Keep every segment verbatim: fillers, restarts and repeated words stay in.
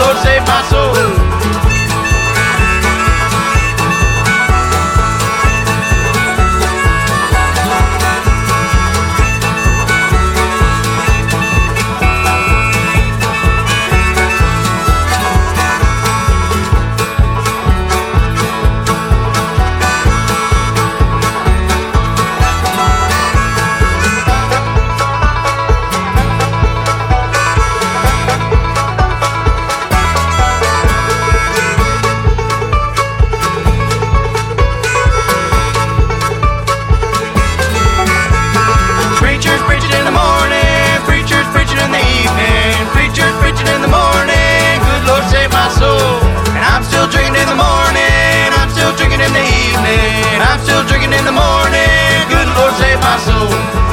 Lord save my soul. Preachers preaching in the morning, preachers preaching in the evening, preachers preaching in the morning, good Lord save my soul. And I'm still drinking in the morning, I'm still drinking in the evening, I'm still drinking in the morning, good Lord save my soul.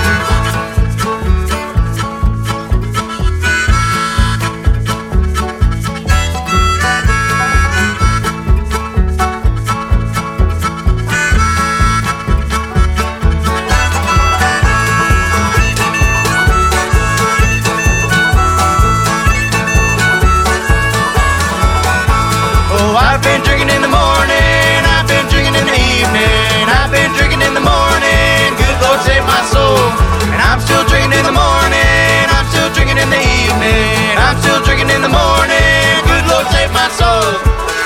Oh, I've been drinking in the morning, I've been drinking in the evening, I've been drinking in the morning, good Lord save my soul. And I'm still drinking in the morning, I'm still drinking in the evening, I'm still drinking in the morning, good Lord save my soul.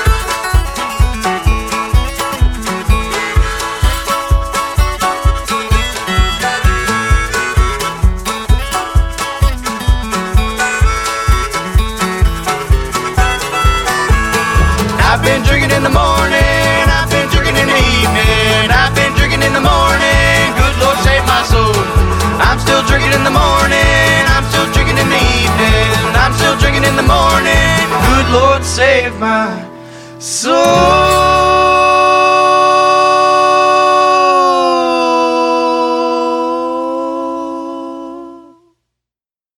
I've been drinking in the morning, I've been drinking in the evening, I've been drinking in the morning, good Lord save my soul. I'm still drinking in the morning, I'm still drinking in the evening, I'm still drinking in the morning, good Lord save my soul.